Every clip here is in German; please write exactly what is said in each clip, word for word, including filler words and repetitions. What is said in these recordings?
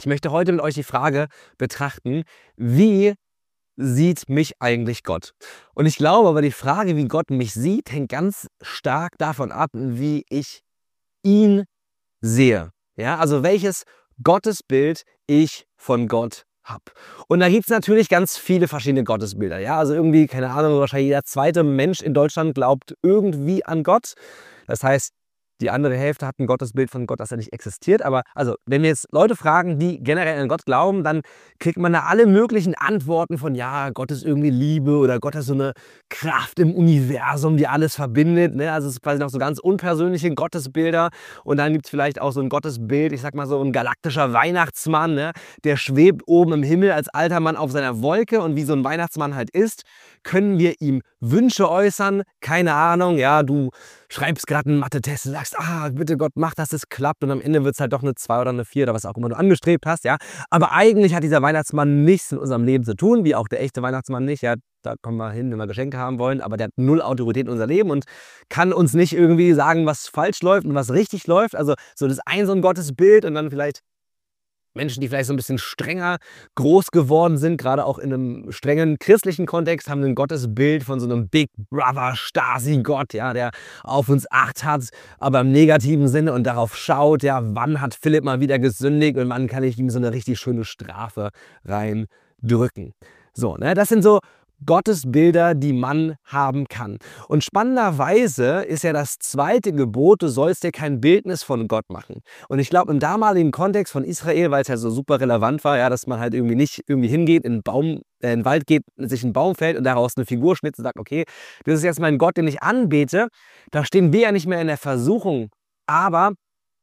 Ich möchte heute mit euch die Frage betrachten, wie sieht mich eigentlich Gott? Und ich glaube aber, die Frage, wie Gott mich sieht, hängt ganz stark davon ab, wie ich ihn sehe. Ja, also welches Gottesbild ich von Gott habe. Und da gibt es natürlich ganz viele verschiedene Gottesbilder. Ja, also irgendwie, keine Ahnung, wahrscheinlich jeder zweite Mensch in Deutschland glaubt irgendwie an Gott. Das heißt, die andere Hälfte hat ein Gottesbild von Gott, das ja nicht existiert. Aber also, wenn wir jetzt Leute fragen, die generell an Gott glauben, dann kriegt man da alle möglichen Antworten von, ja, Gott ist irgendwie Liebe oder Gott ist so eine Kraft im Universum, die alles verbindet. Ne? Also es ist quasi noch so ganz unpersönliche Gottesbilder. Und dann gibt es vielleicht auch so ein Gottesbild, ich sag mal so ein galaktischer Weihnachtsmann, ne? Der schwebt oben im Himmel als alter Mann auf seiner Wolke. Und wie so ein Weihnachtsmann halt ist, können wir ihm Wünsche äußern. Keine Ahnung, ja, du schreibst gerade einen Mathe-Test und sagst, ah, bitte Gott, mach, dass es klappt. Und am Ende wird es halt doch eine zwei oder eine vier oder was auch immer du angestrebt hast, ja. Aber eigentlich hat dieser Weihnachtsmann nichts in unserem Leben zu tun, wie auch der echte Weihnachtsmann nicht, ja. Da kommen wir hin, wenn wir Geschenke haben wollen, aber der hat null Autorität in unser Leben und kann uns nicht irgendwie sagen, was falsch läuft und was richtig läuft. Also so das ist ein so ein Gottesbild und dann vielleicht Menschen, die vielleicht so ein bisschen strenger groß geworden sind, gerade auch in einem strengen christlichen Kontext, haben ein Gottesbild von so einem Big Brother Stasi-Gott, ja, der auf uns Acht hat, aber im negativen Sinne und darauf schaut, ja, wann hat Philipp mal wieder gesündigt und wann kann ich ihm so eine richtig schöne Strafe reindrücken. So, ne, das sind so Gottesbilder, die man haben kann. Und spannenderweise ist ja das zweite Gebot, du sollst dir kein Bildnis von Gott machen. Und ich glaube, im damaligen Kontext von Israel, weil es ja so super relevant war, ja, dass man halt irgendwie nicht irgendwie hingeht, in einen, Baum, äh, in den Wald geht, sich einen Baum fällt und daraus eine Figur schnitzt und sagt, okay, das ist jetzt mein Gott, den ich anbete. Da stehen wir ja nicht mehr in der Versuchung, aber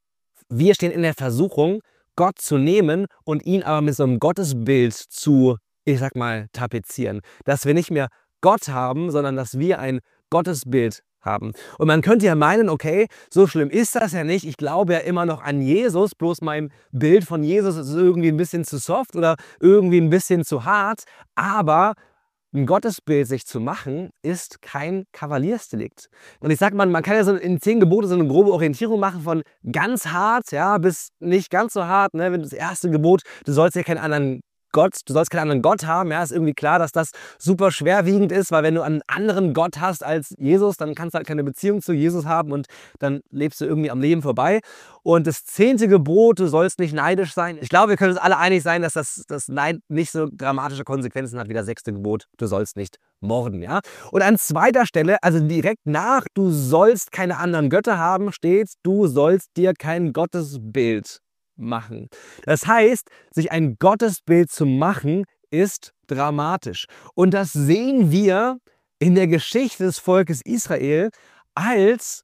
wir stehen in der Versuchung, Gott zu nehmen und ihn aber mit so einem Gottesbild zu ich sag mal, tapezieren. Dass wir nicht mehr Gott haben, sondern dass wir ein Gottesbild haben. Und man könnte ja meinen, okay, so schlimm ist das ja nicht. Ich glaube ja immer noch an Jesus, bloß mein Bild von Jesus ist irgendwie ein bisschen zu soft oder irgendwie ein bisschen zu hart. Aber ein Gottesbild sich zu machen, ist kein Kavaliersdelikt. Und ich sag mal, man kann ja so in zehn Gebote so eine grobe Orientierung machen von ganz hart, ja, bis nicht ganz so hart. Ne? Wenn das erste Gebot, du sollst ja keinen anderen Gott, du sollst keinen anderen Gott haben, ja, ist irgendwie klar, dass das super schwerwiegend ist, weil wenn du einen anderen Gott hast als Jesus, dann kannst du halt keine Beziehung zu Jesus haben und dann lebst du irgendwie am Leben vorbei. Und das zehnte Gebot, du sollst nicht neidisch sein. Ich glaube, wir können uns alle einig sein, dass das, das Neid nicht so dramatische Konsequenzen hat wie das sechste Gebot, du sollst nicht morden, ja. Und an zweiter Stelle, also direkt nach, du sollst keine anderen Götter haben, steht, du sollst dir kein Gottesbild machen. Das heißt, sich ein Gottesbild zu machen, ist dramatisch. Und das sehen wir in der Geschichte des Volkes Israel, als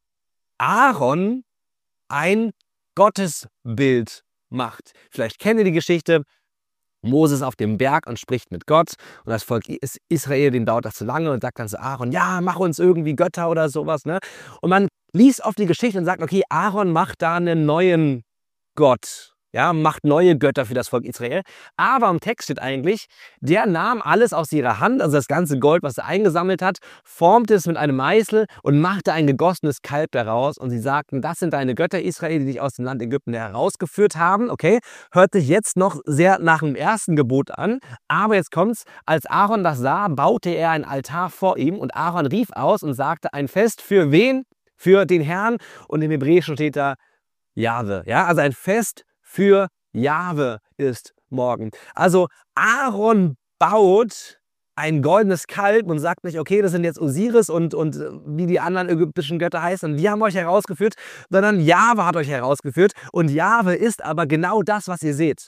Aaron ein Gottesbild macht. Vielleicht kennt ihr die Geschichte. Moses auf dem Berg und spricht mit Gott und das Volk Israel, dem dauert das zu lange und sagt dann zu Aaron, ja, mach uns irgendwie Götter oder sowas. Ne? Und man liest oft die Geschichte und sagt, okay, Aaron macht da einen neuen Gott, ja, macht neue Götter für das Volk Israel. Aber im Text steht eigentlich, der nahm alles aus ihrer Hand, also das ganze Gold, was er eingesammelt hat, formte es mit einem Meißel und machte ein gegossenes Kalb daraus. Und sie sagten, das sind deine Götter Israel, die dich aus dem Land Ägypten herausgeführt haben. Okay, hört sich jetzt noch sehr nach dem ersten Gebot an. Aber jetzt kommt's, als Aaron das sah, baute er ein Altar vor ihm und Aaron rief aus und sagte, ein Fest für wen? Für den Herrn. Und im Hebräischen steht da, Jahwe, ja, also ein Fest für Jahwe ist morgen. Also Aaron baut ein goldenes Kalb und sagt nicht, okay, das sind jetzt Osiris und, und wie die anderen ägyptischen Götter heißen und wir haben euch herausgeführt, sondern Jahwe hat euch herausgeführt und Jahwe ist aber genau das, was ihr seht.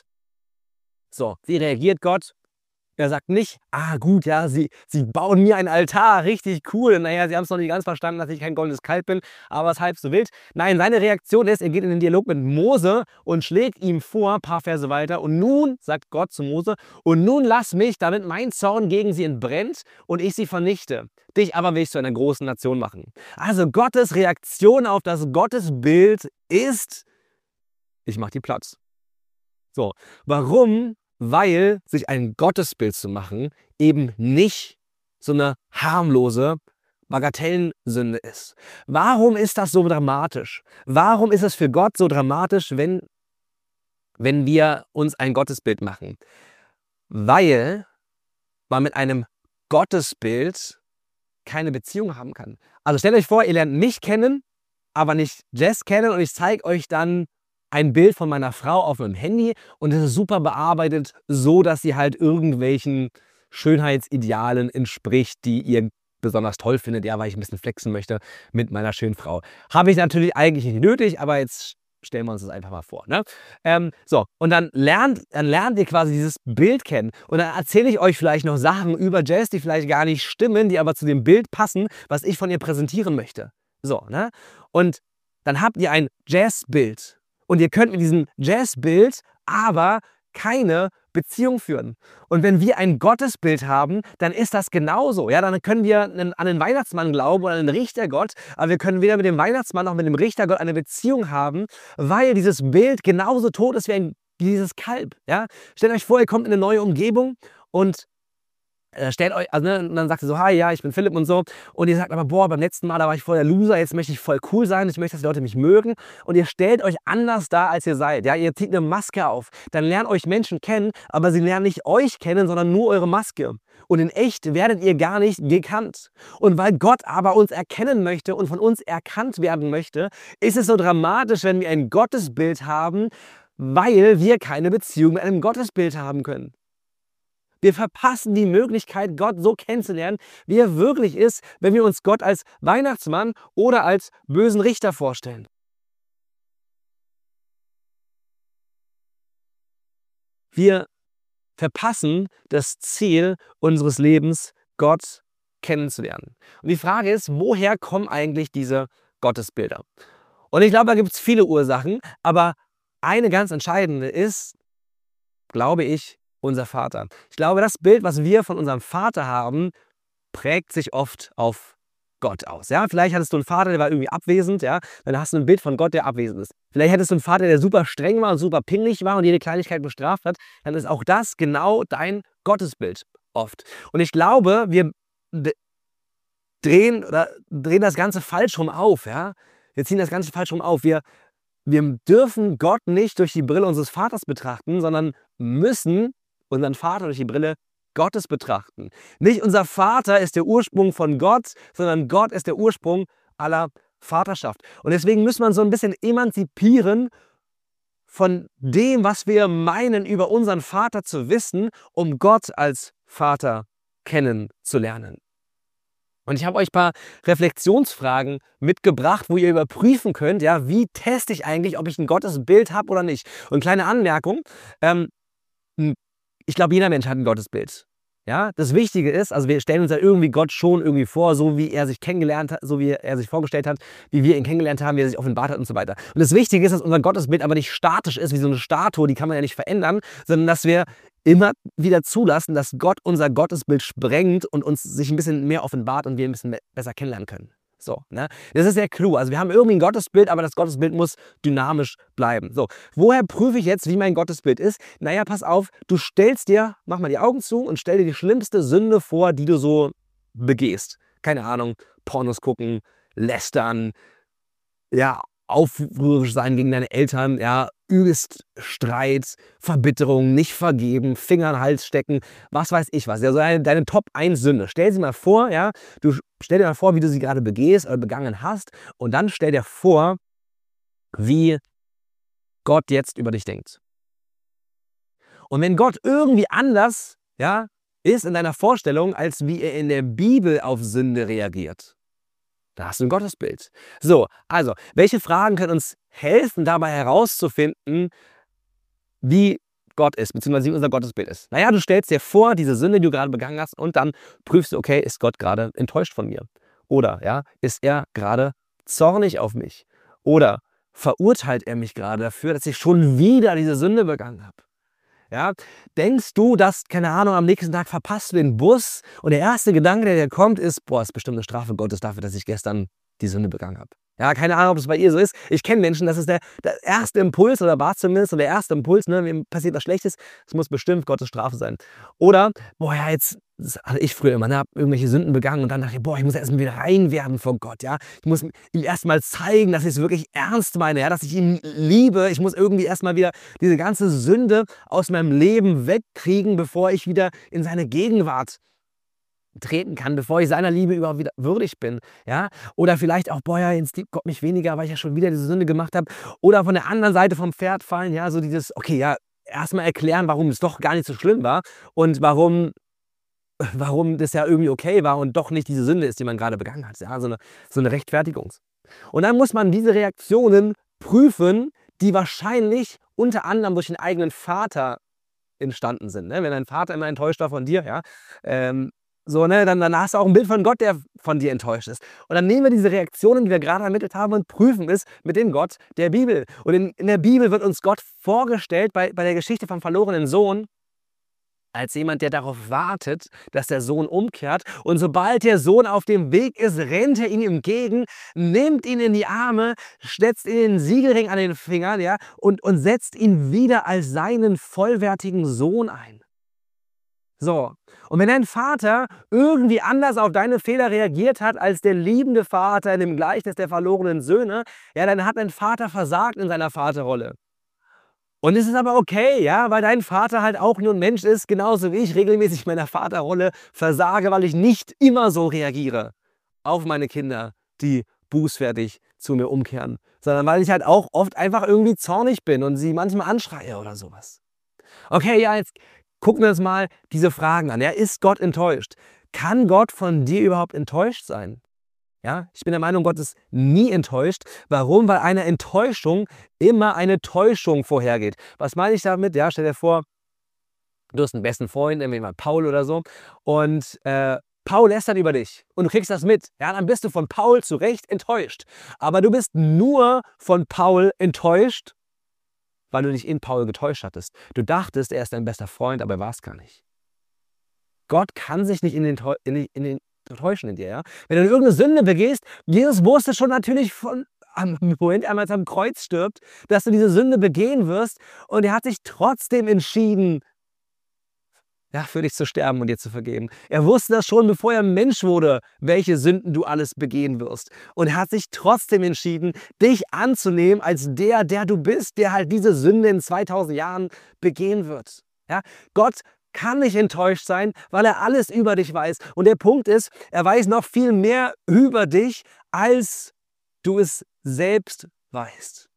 So, wie reagiert Gott? Er sagt nicht, ah gut, ja, sie, sie bauen mir ein Altar, richtig cool. Naja, sie haben es noch nicht ganz verstanden, dass ich kein goldenes Kalb bin, aber es ist halb so wild. Nein, seine Reaktion ist, er geht in den Dialog mit Mose und schlägt ihm vor, ein paar Verse weiter. Und nun, sagt Gott zu Mose, und nun lass mich, damit mein Zorn gegen sie entbrennt und ich sie vernichte. Dich aber will ich zu einer großen Nation machen. Also Gottes Reaktion auf das Gottesbild ist, ich mach die Platz. So, warum? Weil sich ein Gottesbild zu machen eben nicht so eine harmlose Bagatellensünde ist. Warum ist das so dramatisch? Warum ist es für Gott so dramatisch, wenn wenn wir uns ein Gottesbild machen, weil man mit einem Gottesbild keine Beziehung haben kann. Also stellt euch vor, ihr lernt mich kennen, aber nicht Jess kennen und ich zeige euch dann ein Bild von meiner Frau auf meinem Handy und es ist super bearbeitet, so dass sie halt irgendwelchen Schönheitsidealen entspricht, die ihr besonders toll findet, ja, weil ich ein bisschen flexen möchte mit meiner schönen Frau. Habe ich natürlich eigentlich nicht nötig, aber jetzt stellen wir uns das einfach mal vor. Ne? Ähm, so, und dann lernt, dann lernt ihr quasi dieses Bild kennen. Und dann erzähle ich euch vielleicht noch Sachen über Jess, die vielleicht gar nicht stimmen, die aber zu dem Bild passen, was ich von ihr präsentieren möchte. So, ne? Und dann habt ihr ein Jazz-Bild. Und ihr könnt mit diesem Jazz-Bild aber keine Beziehung führen. Und wenn wir ein Gottesbild haben, dann ist das genauso. Ja, dann können wir an den Weihnachtsmann glauben oder an den Richtergott, aber wir können weder mit dem Weihnachtsmann noch mit dem Richtergott eine Beziehung haben, weil dieses Bild genauso tot ist wie, ein, wie dieses Kalb. Ja? Stellt euch vor, ihr kommt in eine neue Umgebung und äh, stellt euch, also, ne, und dann sagt ihr so, hi, ja, ich bin Philipp und so. Und ihr sagt aber, boah, beim letzten Mal, da war ich voll der Loser, jetzt möchte ich voll cool sein, ich möchte, dass die Leute mich mögen. Und ihr stellt euch anders dar, als ihr seid. Ja, ihr zieht eine Maske auf. Dann lernen euch Menschen kennen, aber sie lernen nicht euch kennen, sondern nur eure Maske. Und in echt werdet ihr gar nicht gekannt. Und weil Gott aber uns erkennen möchte und von uns erkannt werden möchte, ist es so dramatisch, wenn wir ein Gottesbild haben, weil wir keine Beziehung mit einem Gottesbild haben können. Wir verpassen die Möglichkeit, Gott so kennenzulernen, wie er wirklich ist, wenn wir uns Gott als Weihnachtsmann oder als bösen Richter vorstellen. Wir verpassen das Ziel unseres Lebens, Gott kennenzulernen. Und die Frage ist, woher kommen eigentlich diese Gottesbilder? Und ich glaube, da gibt es viele Ursachen, aber eine ganz entscheidende ist, glaube ich, unser Vater. Ich glaube, das Bild, was wir von unserem Vater haben, prägt sich oft auf Gott aus. Ja? Vielleicht hattest du einen Vater, der war irgendwie abwesend, ja? Dann hast du ein Bild von Gott, der abwesend ist. Vielleicht hättest du einen Vater, der super streng war und super pingelig war und jede Kleinigkeit bestraft hat. Dann ist auch das genau dein Gottesbild oft. Und ich glaube, wir drehen, oder drehen das Ganze falsch rum auf. Ja? Wir ziehen das Ganze falsch rum auf. Wir, wir dürfen Gott nicht durch die Brille unseres Vaters betrachten, sondern müssen unseren Vater durch die Brille Gottes betrachten. Nicht unser Vater ist der Ursprung von Gott, sondern Gott ist der Ursprung aller Vaterschaft. Und deswegen muss man so ein bisschen emanzipieren von dem, was wir meinen, über unseren Vater zu wissen, um Gott als Vater kennenzulernen. Und ich habe euch ein paar Reflexionsfragen mitgebracht, wo ihr überprüfen könnt, ja, wie teste ich eigentlich, ob ich ein Gottesbild habe oder nicht. Und kleine Anmerkung, ähm, ich glaube, jeder Mensch hat ein Gottesbild. Ja, das Wichtige ist, also wir stellen uns ja irgendwie Gott schon irgendwie vor, so wie er sich kennengelernt hat, so wie er sich vorgestellt hat, wie wir ihn kennengelernt haben, wie er sich offenbart hat und so weiter. Und das Wichtige ist, dass unser Gottesbild aber nicht statisch ist, wie so eine Statue, die kann man ja nicht verändern, sondern dass wir immer wieder zulassen, dass Gott unser Gottesbild sprengt und uns sich ein bisschen mehr offenbart und wir ein bisschen besser kennenlernen können. So, ne? Das ist der Clou. Also wir haben irgendwie ein Gottesbild, aber das Gottesbild muss dynamisch bleiben. So, woher prüfe ich jetzt, wie mein Gottesbild ist? Naja, pass auf, du stellst dir, mach mal die Augen zu und stell dir die schlimmste Sünde vor, die du so begehst. Keine Ahnung, Pornos gucken, lästern, ja, aufrührisch sein gegen deine Eltern, ja, übelst Streit, Verbitterung, nicht vergeben, Finger in den Hals stecken, was weiß ich was. Also deine, deine Top eins Sünde. Stell sie mal vor, ja, du stell dir mal vor, wie du sie gerade begehst oder begangen hast und dann stell dir vor, wie Gott jetzt über dich denkt. Und wenn Gott irgendwie anders, ja, ist in deiner Vorstellung, als wie er in der Bibel auf Sünde reagiert, da hast du ein Gottesbild. So, also, welche Fragen können uns helfen, dabei herauszufinden, wie Gott ist, beziehungsweise wie unser Gottesbild ist? Naja, du stellst dir vor, diese Sünde, die du gerade begangen hast, und dann prüfst du, okay, ist Gott gerade enttäuscht von mir? Oder, ja, ist er gerade zornig auf mich? Oder verurteilt er mich gerade dafür, dass ich schon wieder diese Sünde begangen habe? Ja, denkst du, dass, keine Ahnung, am nächsten Tag verpasst du den Bus und der erste Gedanke, der dir kommt, ist, boah, ist bestimmt eine Strafe Gottes dafür, dass ich gestern die Sünde begangen habe. Ja, keine Ahnung, ob es bei ihr so ist. Ich kenne Menschen, das ist der, der erste Impuls, oder war zumindest so der erste Impuls, ne, wem passiert was Schlechtes, es muss bestimmt Gottes Strafe sein. Oder, boah, ja, jetzt das hatte ich früher immer, ne, habe irgendwelche Sünden begangen und dann dachte ich: „Boah, ich muss erst mal wieder rein werden vor Gott, ja. Ich muss ihm erst mal zeigen, dass ich's wirklich ernst meine, ja, dass ich ihn liebe. Ich muss irgendwie erst mal wieder diese ganze Sünde aus meinem Leben wegkriegen, bevor ich wieder in seine Gegenwart treten kann, bevor ich seiner Liebe überhaupt wieder würdig bin, ja? Oder vielleicht auch: „Boah, ja, jetzt liebt Gott mich weniger, weil ich ja schon wieder diese Sünde gemacht habe.“ Oder von der anderen Seite vom Pferd fallen, ja, so dieses: Okay, ja, erst mal erklären, warum es doch gar nicht so schlimm war und warum warum das ja irgendwie okay war und doch nicht diese Sünde ist, die man gerade begangen hat, ja, so 'ne so 'ne Rechtfertigungs und dann muss man diese Reaktionen prüfen, die wahrscheinlich unter anderem durch den eigenen Vater entstanden sind, ne? Wenn dein Vater immer enttäuscht war von dir, ja, ähm, so, ne, dann dann hast du auch 'n Bild von Gott, der von dir enttäuscht ist. Und dann nehmen wir diese Reaktionen, die wir gerade ermittelt haben und prüfen es mit dem Gott der Bibel. Und in in der Bibel wird uns Gott vorgestellt bei bei der Geschichte vom verlorenen Sohn als jemand, der darauf wartet, dass der Sohn umkehrt. Und sobald der Sohn auf dem Weg ist, rennt er ihm entgegen, nimmt ihn in die Arme, setzt ihm den Siegelring an den Fingern, ja, und und setzt ihn wieder als seinen vollwertigen Sohn ein. So, und wenn dein Vater irgendwie anders auf deine Fehler reagiert hat als der liebende Vater in dem Gleichnis der verlorenen Söhne, ja, dann hat dein Vater versagt in seiner Vaterrolle. Und es ist aber okay, ja, weil dein Vater halt auch nur 'n Mensch ist, genauso wie ich regelmäßig in meiner Vaterrolle versage, weil ich nicht immer so reagiere auf meine Kinder, die bußfertig zu mir umkehren, sondern weil ich halt auch oft einfach irgendwie zornig bin und sie manchmal anschreie oder so was. Okay, ja, jetzt gucken wir uns mal diese Fragen an. Ja, ist Gott enttäuscht? Kann Gott von dir überhaupt enttäuscht sein? Ja, ich bin der Meinung, Gott ist nie enttäuscht. Warum? Weil einer Enttäuschung immer eine Täuschung vorhergeht. Was meine ich damit? Ja, stell dir vor, du hast 'n besten Freund, nennen wir ihn mal Paul oder so, und, äh, Paul lästert über dich und du kriegst das mit. Ja, dann bist du von Paul zu Recht enttäuscht. Aber du bist nur von Paul enttäuscht, weil du dich in Paul getäuscht hattest. Du dachtest, er ist dein bester Freund, aber er war's gar nicht. Gott kann sich nicht in den Täu in den in den täuschen in dir, ja? Wenn du irgend 'ne Sünde begehst, Jesus wusste schon natürlich von am Moment an, als er am Kreuz stirbt, dass du diese Sünde begehen wirst und er hat sich trotzdem entschieden ja, für dich zu sterben und dir zu vergeben. Er wusste das schon, bevor er Mensch wurde, welche Sünden du alles begehen wirst. Und er hat sich trotzdem entschieden, dich anzunehmen als der, der du bist, der halt diese Sünde in zweitausend Jahren begehen wird. Ja? Gott kann nicht enttäuscht sein, weil er alles über dich weiß. Und der Punkt ist, er weiß noch viel mehr über dich, als du es selbst weißt.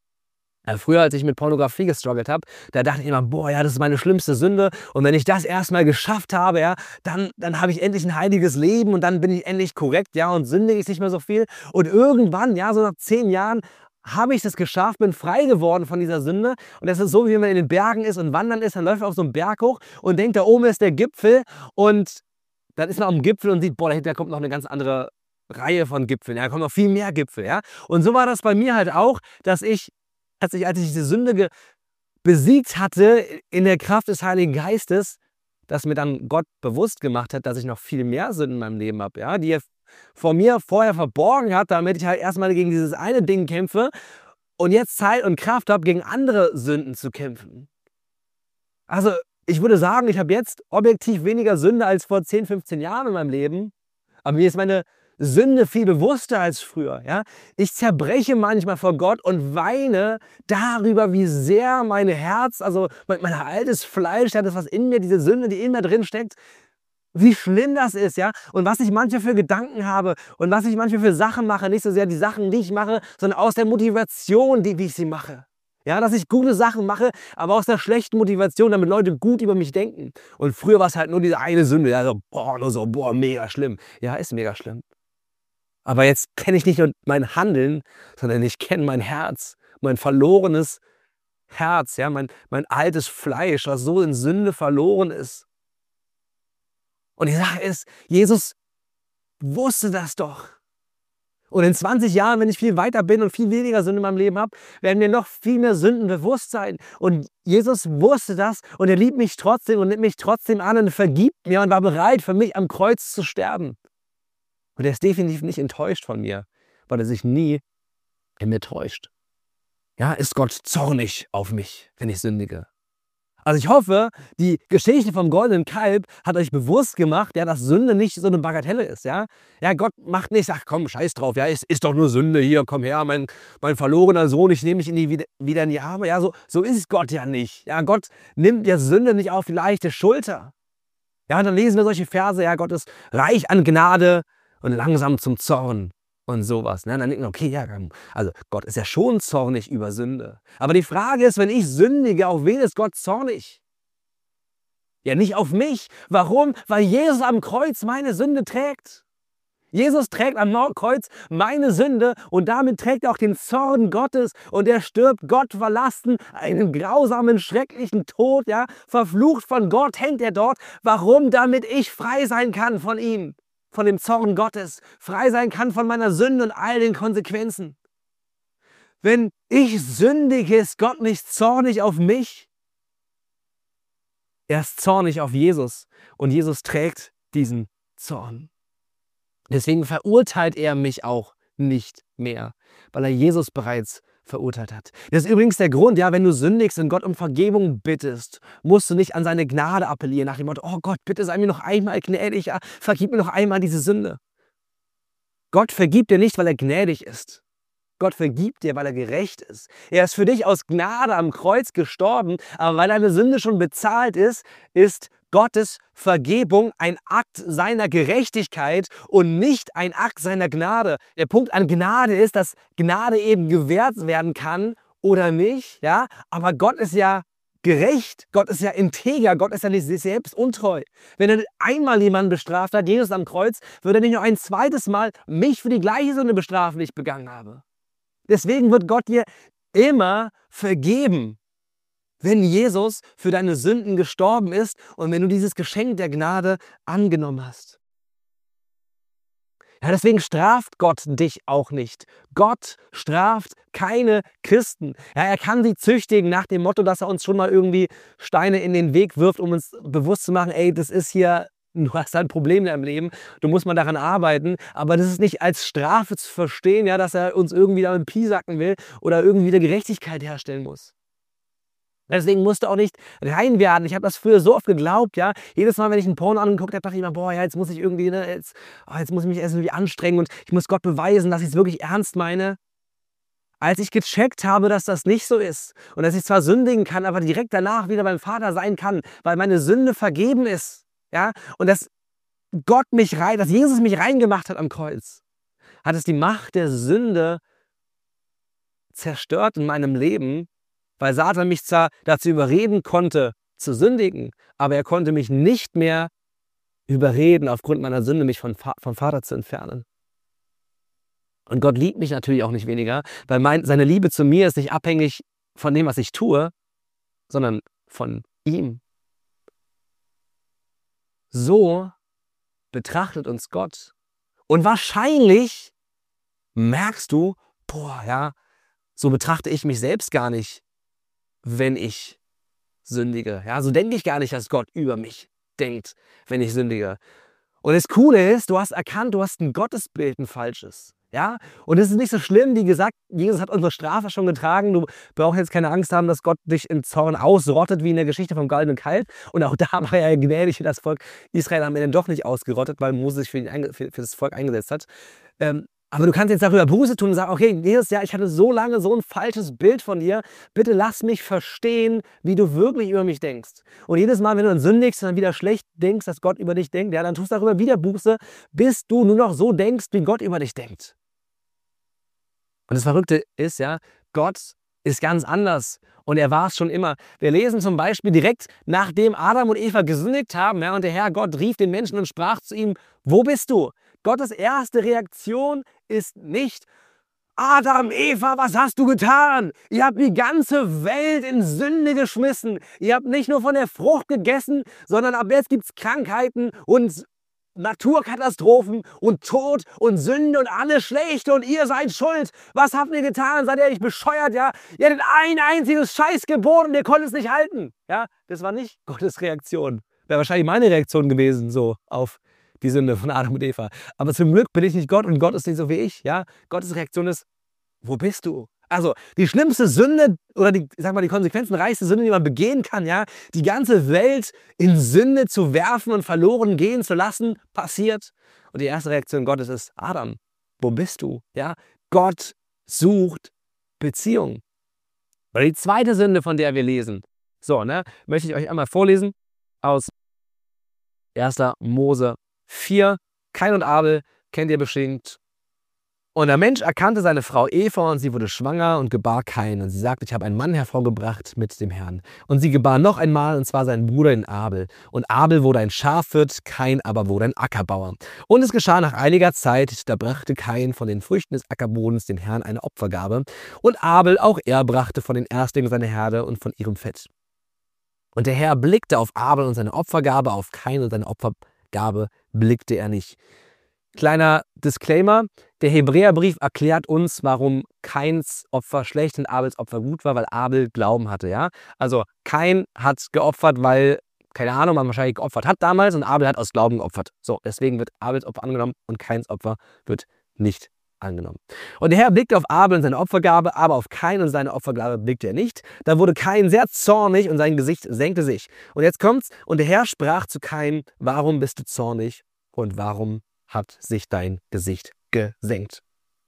Ja, früher, als ich mit Pornografie gestruggelt habe, da dachte ich immer: „Boah, ja, das ist meine schlimmste Sünde. Und wenn ich das erst mal geschafft habe, ja, dann dann habe ich endlich 'n heiliges Leben und dann bin ich endlich korrekt, ja, und sündige ich nicht mehr so viel.“ Und irgendwann, ja, so nach zehn Jahren habe ich das geschafft, bin frei geworden von dieser Sünde. Und das ist so, wie wenn man in den Bergen ist und wandern ist, dann läuft man auf so 'n Berg hoch und denkt, da oben ist der Gipfel. Und dann ist man aufm Gipfel und sieht: „Boah, dahinter kommt noch 'ne ganz andere Reihe von Gipfeln. Ja, da kommen noch viel mehr Gipfel“, ja? Und so war das bei mir halt auch, dass ich als ich als ich diese Sünde ge besiegt hatte in der Kraft des Heiligen Geistes, dass mir dann Gott bewusst gemacht hat, dass ich noch viel mehr Sünden in meinem Leben habe, ja, die er vor mir vorher verborgen hat, damit ich halt erst mal gegen dieses eine Ding kämpfe und jetzt Zeit und Kraft habe, gegen andere Sünden zu kämpfen. Also, ich würde sagen, ich habe jetzt objektiv weniger Sünde als vor zehn, fünfzehn Jahren in meinem Leben, aber mir ist meine Sünde viel bewusster als früher, ja? Ich zerbreche manchmal vor Gott und weine darüber, wie sehr mein Herz, also mein mein altes Fleisch, ja, das, was in mir, diese Sünde, die in mir drin steckt, wie schlimm das ist, ja? Und was ich manchmal für Gedanken habe und was ich manchmal für Sachen mache, nicht so sehr die Sachen, die ich mache, sondern aus der Motivation, die wie ich sie mache. Ja, dass ich gute Sachen mache, aber aus der schlechten Motivation, damit Leute gut über mich denken. Und früher war's halt nur diese eine Sünde, ja, so, boah, nur so, boah, mega schlimm. Ja, ist mega schlimm. Aber jetzt kenne ich nicht nur mein Handeln, sondern ich kenne mein Herz, mein verlorenes Herz, ja, mein mein altes Fleisch, was so in Sünde verloren ist. Und die Sache ist, Jesus wusste das doch. Und in zwanzig Jahren, wenn ich viel weiter bin und viel weniger Sünde in meinem Leben habe, werden mir noch viel mehr Sünden bewusst sein. Und Jesus wusste das und er liebt mich trotzdem und nimmt mich trotzdem an und vergibt mir und war bereit, für mich am Kreuz zu sterben. Und er ist definitiv nicht enttäuscht von mir, weil er sich nie in mir täuscht. Ja, ist Gott zornig auf mich, wenn ich sündige? Also ich hoffe, die Geschichte vom goldenen Kalb hat euch bewusst gemacht, ja, dass Sünde nicht so eine Bagatelle ist. Ja, ja, Gott macht nicht, ach komm, scheiß drauf, ja, es ist doch nur Sünde, hier, komm her, mein, mein verlorener Sohn, ich nehme dich in die, wieder, wieder in die Arme. Ja, so, so ist Gott ja nicht. Ja, Gott nimmt ja Sünde nicht auf die leichte Schulter. Ja, und dann lesen wir solche Verse, ja, Gott ist reich an Gnade und langsam zum Zorn und sowas. Ne? Und dann denken wir, okay, ja, also Gott ist ja schon zornig über Sünde. Aber die Frage ist, wenn ich sündige, auf wen ist Gott zornig? Ja, nicht auf mich. Warum? Weil Jesus am Kreuz meine Sünde trägt. Jesus trägt am Kreuz meine Sünde und damit trägt er auch den Zorn Gottes und er stirbt Gott verlassen, einen grausamen, schrecklichen Tod, ja, verflucht von Gott hängt er dort. Warum? Damit ich frei sein kann von ihm, von dem Zorn Gottes, frei sein kann von meiner Sünde und all den Konsequenzen. Wenn ich sündige, ist Gott nicht zornig auf mich. Er ist zornig auf Jesus und Jesus trägt diesen Zorn. Deswegen verurteilt er mich auch nicht mehr, weil er Jesus bereits verurteilt hat. Das ist übrigens der Grund, ja, wenn du sündigst und Gott um Vergebung bittest, musst du nicht an seine Gnade appellieren, nach dem Motto, oh Gott, bitte sei mir noch einmal gnädig, ja, vergib mir noch einmal diese Sünde. Gott vergibt dir nicht, weil er gnädig ist. Gott vergibt dir, weil er gerecht ist. Er ist für dich aus Gnade am Kreuz gestorben, aber weil deine Sünde schon bezahlt ist, ist Gottes Vergebung ein Akt seiner Gerechtigkeit und nicht ein Akt seiner Gnade. Der Punkt an Gnade ist, dass Gnade eben gewährt werden kann oder nicht. Ja? Aber Gott ist ja gerecht, Gott ist ja integer, Gott ist ja nicht sich selbst untreu. Wenn er einmal jemanden bestraft hat, Jesus am Kreuz, würde er nicht noch ein zweites Mal mich für die gleiche Sünde bestrafen, die ich begangen habe. Deswegen wird Gott dir immer vergeben, wenn Jesus für deine Sünden gestorben ist und wenn du dieses Geschenk der Gnade angenommen hast. Ja, deswegen straft Gott dich auch nicht. Gott straft keine Christen. Ja, er kann sie züchtigen nach dem Motto, dass er uns schon mal irgendwie Steine in den Weg wirft, um uns bewusst zu machen, ey, das ist hier, du hast ein Problem in deinem Leben, du musst mal daran arbeiten, aber das ist nicht als Strafe zu verstehen, ja, dass er uns irgendwie damit piesacken will oder irgendwie eine Gerechtigkeit herstellen muss. Deswegen musst du auch nicht rein werden. Ich habe das früher so oft geglaubt, ja. Jedes Mal, wenn ich einen Porno angeguckt habe, dachte ich immer, boah, ja, jetzt muss ich irgendwie, ne, jetzt, oh, jetzt muss ich mich erst irgendwie anstrengen und ich muss Gott beweisen, dass ich es wirklich ernst meine. Als ich gecheckt habe, dass das nicht so ist und dass ich zwar sündigen kann, aber direkt danach wieder beim Vater sein kann, weil meine Sünde vergeben ist, ja, und dass Gott mich rein, dass Jesus mich reingemacht hat am Kreuz, hat es die Macht der Sünde zerstört in meinem Leben, weil Satan mich zwar dazu überreden konnte, zu sündigen, aber er konnte mich nicht mehr überreden, aufgrund meiner Sünde mich von, vom Vater zu entfernen. Und Gott liebt mich natürlich auch nicht weniger, weil mein, seine Liebe zu mir ist nicht abhängig von dem, was ich tue, sondern von ihm. So betrachtet uns Gott. Und wahrscheinlich merkst du, boah, ja, so betrachte ich mich selbst gar nicht, wenn ich sündige. Ja, so denke ich gar nicht, dass Gott über mich denkt, wenn ich sündige. Und das Coole ist, du hast erkannt, du hast ein Gottesbild, ein falsches. Ja, und es ist nicht so schlimm, wie gesagt, Jesus hat unsere Strafe schon getragen. Du brauchst jetzt keine Angst haben, dass Gott dich in Zorn ausrottet, wie in der Geschichte vom goldenen Kalb. Und auch da war er gnädig für das Volk Israel, haben wir dann doch nicht ausgerottet, weil Mose sich für, ihn, für, für das Volk eingesetzt hat. Ähm, Aber du kannst jetzt darüber Buße tun und sagen, okay, Jesus, ja, ich hatte so lange so ein falsches Bild von dir. Bitte lass mich verstehen, wie du wirklich über mich denkst. Und jedes Mal, wenn du dann sündigst und dann wieder schlecht denkst, dass Gott über dich denkt, ja, dann tust du darüber wieder Buße, bis du nur noch so denkst, wie Gott über dich denkt. Und das Verrückte ist, ja, Gott ist ganz anders. Und er war es schon immer. Wir lesen zum Beispiel direkt, nachdem Adam und Eva gesündigt haben, ja, und der Herr Gott rief den Menschen und sprach zu ihm, wo bist du? Gottes erste Reaktion ist nicht, Adam, Eva, was hast du getan? Ihr habt die ganze Welt in Sünde geschmissen. Ihr habt nicht nur von der Frucht gegessen, sondern ab jetzt gibt es Krankheiten und Naturkatastrophen und Tod und Sünde und alles Schlechte und ihr seid schuld. Was habt ihr getan? Seid ihr nicht bescheuert, ja? Ihr hattet ein einziges Scheißgebot und ihr konntet es nicht halten. Ja, das war nicht Gottes Reaktion. Wäre wahrscheinlich meine Reaktion gewesen, so auf die Sünde von Adam und Eva. Aber zum Glück bin ich nicht Gott und Gott ist nicht so wie ich. Ja? Gottes Reaktion ist, wo bist du? Also die schlimmste Sünde oder die, sag mal, die konsequenzenreichste Sünde, die man begehen kann, ja, die ganze Welt in Sünde zu werfen und verloren gehen zu lassen, passiert. Und die erste Reaktion Gottes ist: Adam, wo bist du? Ja, Gott sucht Beziehung. Oder die zweite Sünde, von der wir lesen. So, ne, möchte ich euch einmal vorlesen aus erster Mose vier. Kain und Abel kennt ihr bestimmt. Und der Mensch erkannte seine Frau Eva und sie wurde schwanger und gebar Kain. Und sie sagte: Ich habe einen Mann hervorgebracht mit dem Herrn. Und sie gebar noch einmal, und zwar seinen Bruder in Abel. Und Abel wurde ein Schafhirt, Kain aber wurde ein Ackerbauer. Und es geschah nach einiger Zeit, da brachte Kain von den Früchten des Ackerbodens dem Herrn eine Opfergabe. Und Abel, auch er, brachte von den Erstlingen seine Herde und von ihrem Fett. Und der Herr blickte auf Abel und seine Opfergabe, auf Kain und seine Opfergabe blickte er nicht. Kleiner Disclaimer: Der Hebräerbrief erklärt uns, warum Kains Opfer schlecht und Abels Opfer gut war, weil Abel Glauben hatte. Ja? Also Kain hat geopfert, weil, keine Ahnung, man wahrscheinlich geopfert hat damals, und Abel hat aus Glauben geopfert. So, deswegen wird Abels Opfer angenommen und Kains Opfer wird nicht angenommen. Und der Herr blickte auf Abel und seine Opfergabe, aber auf Kain und seine Opfergabe blickte er nicht. Da wurde Kain sehr zornig und sein Gesicht senkte sich. Und jetzt kommt's: Und der Herr sprach zu Kain: Warum bist du zornig und warum hat sich dein Gesicht gesenkt?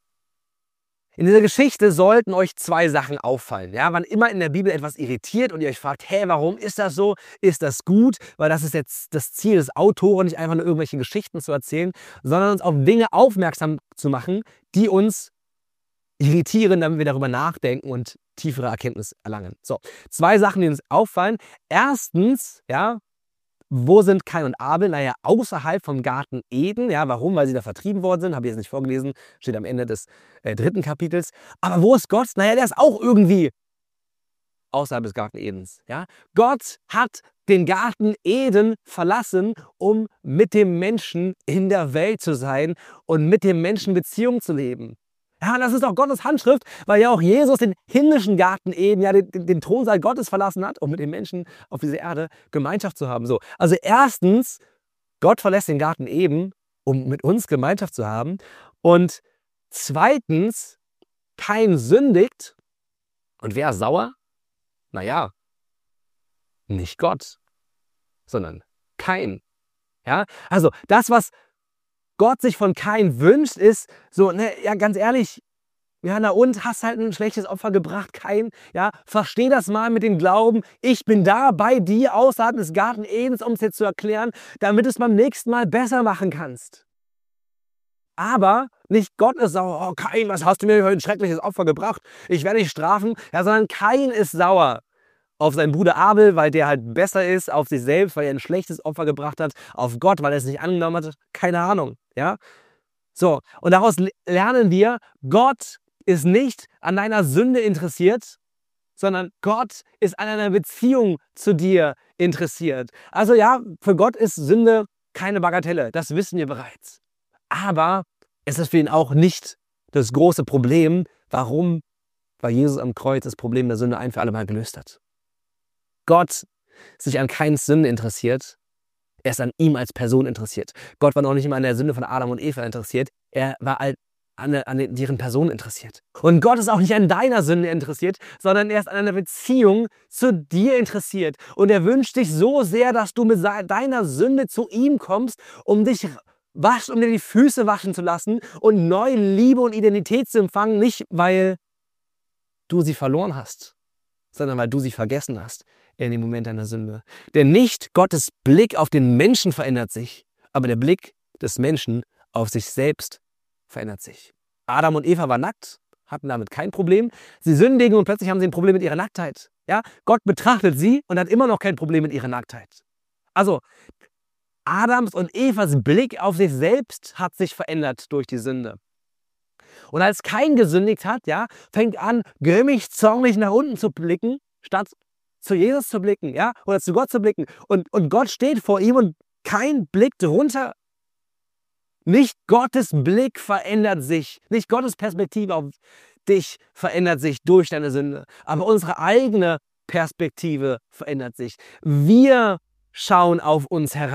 In dieser Geschichte sollten euch zwei Sachen auffallen. Ja? Wann immer in der Bibel etwas irritiert und ihr euch fragt: Hä, warum ist das so? Ist das gut? Weil das ist jetzt das Ziel des Autoren, nicht einfach nur irgendwelche Geschichten zu erzählen, sondern uns auf Dinge aufmerksam zu machen, die uns irritieren, damit wir darüber nachdenken und tiefere Erkenntnis erlangen. So, zwei Sachen, die uns auffallen. Erstens, ja, wo sind Kain und Abel? Naja, außerhalb vom Garten Eden. Ja, warum? Weil sie da vertrieben worden sind. Habe ich jetzt nicht vorgelesen. Steht am Ende des äh, dritten Kapitels. Aber wo ist Gott? Naja, der ist auch irgendwie außerhalb des Garten Edens. Ja? Gott hat den Garten Eden verlassen, um mit dem Menschen in der Welt zu sein und mit dem Menschen Beziehung zu leben. Ja, das ist auch Gottes Handschrift, weil ja auch Jesus den himmlischen Garten Eden, ja, den, den Thronsaal Gottes verlassen hat, um mit den Menschen auf dieser Erde Gemeinschaft zu haben. So, also erstens, Gott verlässt den Garten Eden, um mit uns Gemeinschaft zu haben. Und zweitens, Kain sündigt. Und wer ist sauer? Naja, nicht Gott, sondern Kain. Ja, also das, was Gott sich von Kain wünscht, ist so, ne, ja, ganz ehrlich, ja, na und, hast halt ein schlechtes Opfer gebracht, Kain, ja, versteh das mal mit dem Glauben, ich bin da bei dir außerhalb des Garten Edens, um es dir zu erklären, damit du es beim nächsten Mal besser machen kannst. Aber nicht Gott ist sauer: Oh Kain, was hast du mir für ein schreckliches Opfer gebracht? Ich werde dich strafen. Ja, sondern Kain ist sauer auf seinen Bruder Abel, weil der halt besser ist, auf sich selbst, weil er ein schlechtes Opfer gebracht hat, auf Gott, weil er es nicht angenommen hat. Keine Ahnung. Ja? So, und daraus lernen wir, Gott ist nicht an deiner Sünde interessiert, sondern Gott ist an einer Beziehung zu dir interessiert. Also ja, für Gott ist Sünde keine Bagatelle, das wissen wir bereits. Aber es ist für ihn auch nicht das große Problem. Warum? Weil Jesus am Kreuz das Problem der Sünde ein für alle Mal gelöst hat. Gott sich an Kains Sünde interessiert, er ist an ihm als Person interessiert. Gott war noch nicht mal an der Sünde von Adam und Eva interessiert, er war an, an deren Person interessiert. Und Gott ist auch nicht an deiner Sünde interessiert, sondern er ist an einer Beziehung zu dir interessiert. Und er wünscht dich so sehr, dass du mit deiner Sünde zu ihm kommst, um dich waschen, um dir die Füße waschen zu lassen und neue Liebe und Identität zu empfangen, nicht weil du sie verloren hast, sondern weil du sie vergessen hast in dem Moment deiner Sünde. Denn nicht Gottes Blick auf den Menschen verändert sich, aber der Blick des Menschen auf sich selbst verändert sich. Adam und Eva waren nackt, hatten damit kein Problem. Sie sündigen und plötzlich haben sie ein Problem mit ihrer Nacktheit. Ja? Gott betrachtet sie und hat immer noch kein Problem mit ihrer Nacktheit. Also Adams und Evas Blick auf sich selbst hat sich verändert durch die Sünde. Und als Kain gesündigt hat, ja, fängt an, grimmig, zornig nach unten zu blicken, statt zu Jesus zu blicken, ja, oder zu Gott zu blicken. Und, und Gott steht vor ihm und Kain blickt runter. Nicht Gottes Blick verändert sich, nicht Gottes Perspektive auf dich verändert sich durch deine Sünde, aber unsere eigene Perspektive verändert sich. Wir schauen auf uns herab,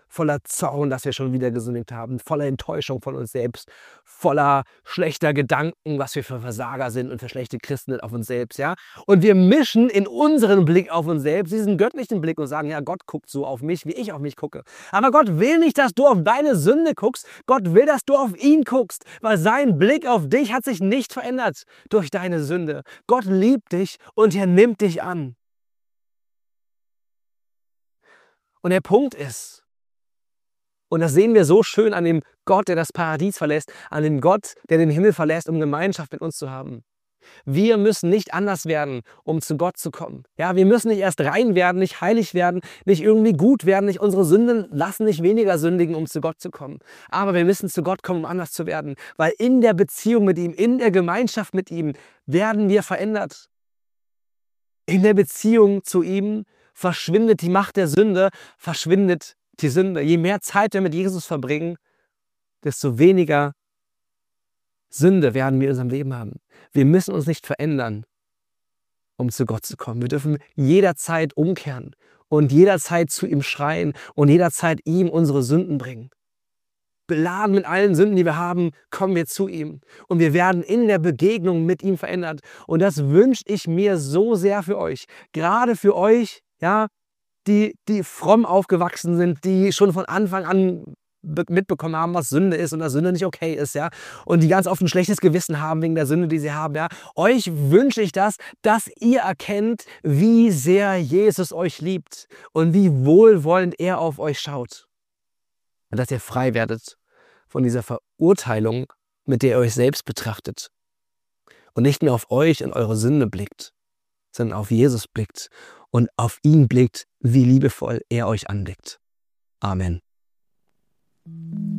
voller Zorn, dass wir schon wieder gesündigt haben, voller Enttäuschung von uns selbst, voller schlechter Gedanken, was wir für Versager sind und für schlechte Christen sind auf uns selbst, ja. Und wir mischen in unseren Blick auf uns selbst diesen göttlichen Blick und sagen, ja, Gott guckt so auf mich, wie ich auf mich gucke. Aber Gott will nicht, dass du auf deine Sünde guckst. Gott will, dass du auf ihn guckst, weil sein Blick auf dich hat sich nicht verändert durch deine Sünde. Gott liebt dich und er nimmt dich an. Und der Punkt ist, und das sehen wir so schön an dem Gott, der das Paradies verlässt, an dem Gott, der den Himmel verlässt, um Gemeinschaft mit uns zu haben. Wir müssen nicht anders werden, um zu Gott zu kommen. Ja, wir müssen nicht erst rein werden, nicht heilig werden, nicht irgendwie gut werden, nicht unsere Sünden lassen, nicht weniger sündigen, um zu Gott zu kommen. Aber wir müssen zu Gott kommen, um anders zu werden. Weil in der Beziehung mit ihm, in der Gemeinschaft mit ihm, werden wir verändert. In der Beziehung zu ihm verschwindet die Macht der Sünde, verschwindet die Sünde. Je mehr Zeit wir mit Jesus verbringen, desto weniger Sünde werden wir in unserem Leben haben. Wir müssen uns nicht verändern, um zu Gott zu kommen. Wir dürfen jederzeit umkehren und jederzeit zu ihm schreien und jederzeit ihm unsere Sünden bringen. Beladen mit allen Sünden, die wir haben, kommen wir zu ihm. Und wir werden in der Begegnung mit ihm verändert. Und das wünsche ich mir so sehr für euch. Gerade für euch, ja, die, die fromm aufgewachsen sind, die schon von Anfang an mitbekommen haben, was Sünde ist und dass Sünde nicht okay ist, ja, und die ganz oft ein schlechtes Gewissen haben wegen der Sünde, die sie haben, ja. Euch wünsche ich das, dass ihr erkennt, wie sehr Jesus euch liebt und wie wohlwollend er auf euch schaut. Und dass ihr frei werdet von dieser Verurteilung, mit der ihr euch selbst betrachtet und nicht mehr auf euch und eure Sünde blickt, sondern auf Jesus blickt und auf ihn blickt, wie liebevoll er euch anblickt. Amen.